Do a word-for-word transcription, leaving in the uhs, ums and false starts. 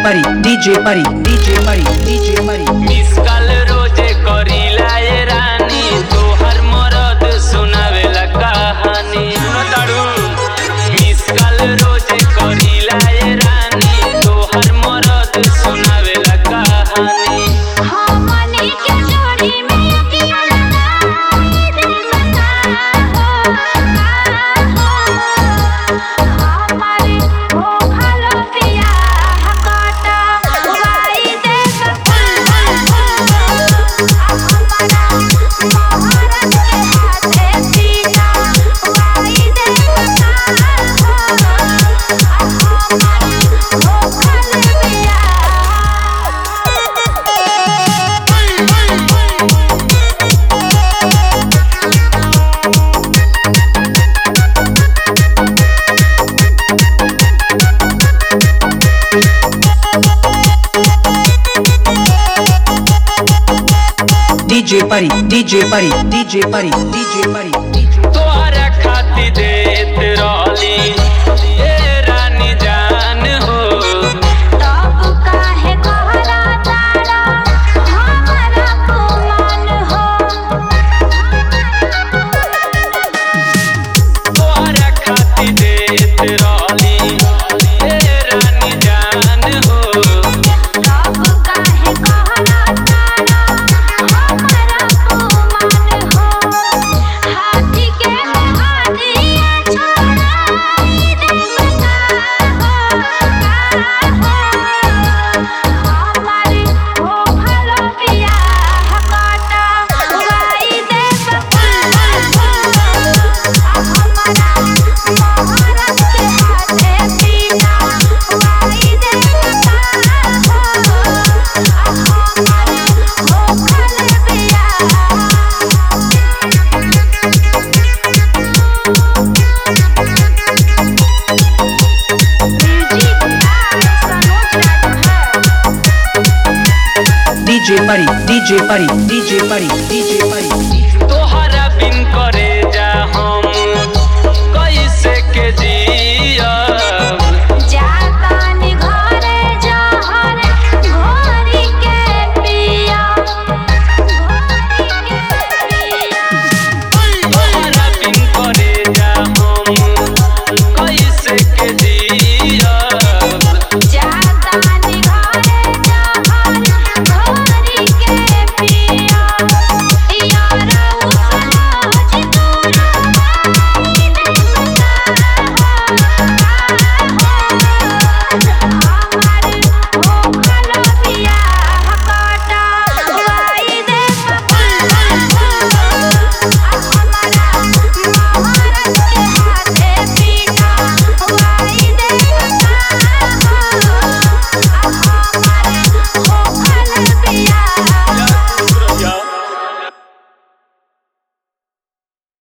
Pari, D J Pari, D J Pari, D J Pari. Miss call रोजे करीला ये रानी तोहर मरद सुनावेला कहानी सुनो ताड़ू मिस कॉल रोजे करीला ये रानी तोहर मरद सुनावेला कहानी हमनी के जोड़ी में अकेला लगाई दे बता हो हमारे हो भालो पिया हकाटा गाई दे बता हमारा महाराज के हाथे पीना गाई दे बता हमारे हो भालो पिया D J Pari, D J Pari, D J Pari, D J Pari, D J. तोहरा खातिर देत रहली ए रानी जान हो तब काहे कहला तारा हमारा गुमान हो तोहरा खातिर देत रहली ए रानी जान हो तब काहे कहला तारा हमारा गुमान हो हाथी के हाथिया छोड़ाई दे बता हमारे हो भालो पिया हकाटा गाई दे बता हमारा महाराज के हाथे पीना गाई दे बता हमारे हो भालो पिया D J Pari, D J Pari, D J Pari, D J Pari.